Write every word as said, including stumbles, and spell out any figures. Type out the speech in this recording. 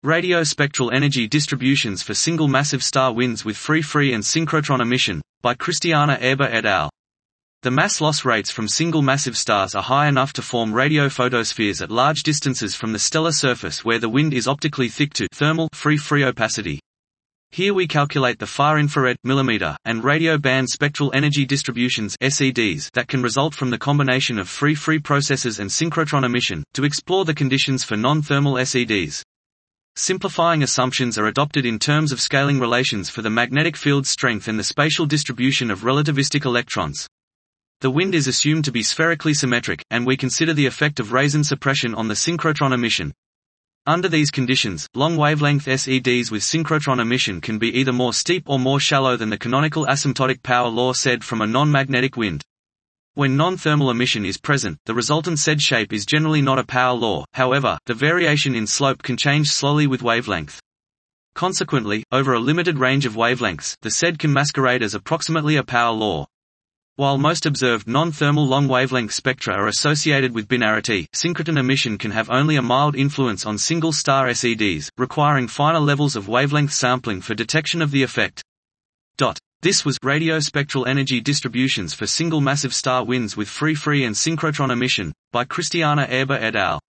Radio Spectral Energy Distributions for Single Massive Star Winds with Free Free and Synchrotron Emission, by Christiana Erba et al. The mass loss rates from single massive stars are high enough to form radio photospheres at large distances from the stellar surface where the wind is optically thick to thermal free-free opacity. Here we calculate the far-infrared millimeter and radio band spectral energy distributions S E Ds that can result from the combination of free-free processes and synchrotron emission, to explore the conditions for non-thermal S E Ds. Simplifying assumptions are adopted in terms of scaling relations for the magnetic field strength and the spatial distribution of relativistic electrons. The wind is assumed to be spherically symmetric, and we consider the effect of Raison suppression on the synchrotron emission. Under these conditions, long-wavelength S E Ds with synchrotron emission can be either more steep or more shallow than the canonical asymptotic power law said from a non-magnetic wind. When non-thermal emission is present, the resultant said shape is generally not a power law, however, the variation in slope can change slowly with wavelength. Consequently, over a limited range of wavelengths, the said can masquerade as approximately a power law. While most observed non-thermal long-wavelength spectra are associated with binarity, synchrotron emission can have only a mild influence on single-star S E Ds, requiring finer levels of wavelength sampling for detection of the effect. Dot. This was Radio Spectral Energy Distributions for Single Massive Star Winds with Free Free and Synchrotron Emission, by Christiana Erba et al.